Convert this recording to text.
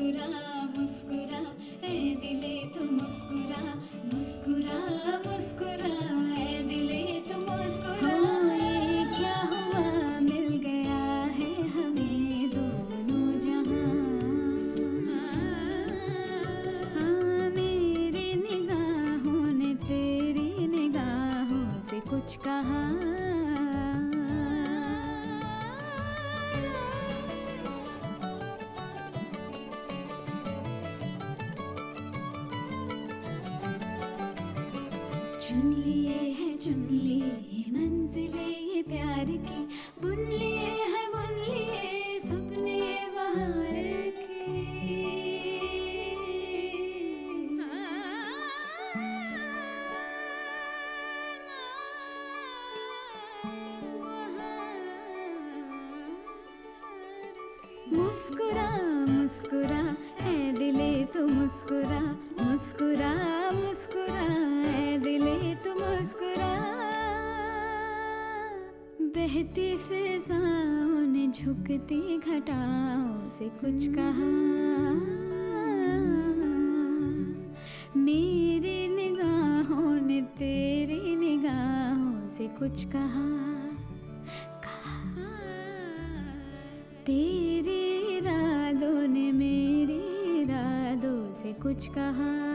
मुस्कुरा मुस्कुरा ए दिले तू मुस्कुरा मुस्कुरा मुस्कुरा ए दिले तू मुस्कुरा। ये क्या हुआ मिल गया है हमें दोनों जहां। हाँ मेरी निगाहों ने तेरी निगाहों से कुछ कहा। चुन लिए मंजिले ये प्यार की, बुन लिए सपने बाहर के। मुस्कुरा मुस्कुरा है दिले तू मुस्कुरा मुस्कुरा मुस्कुरा है दिले तू मुस्कुरा। बहती फिजाओं ने झुकती घटाओं से कुछ कहा। मेरी निगाहों ने तेरी निगाहों से कुछ कहा। तेरे इरादों ने मेरे इरादों से कुछ कहा।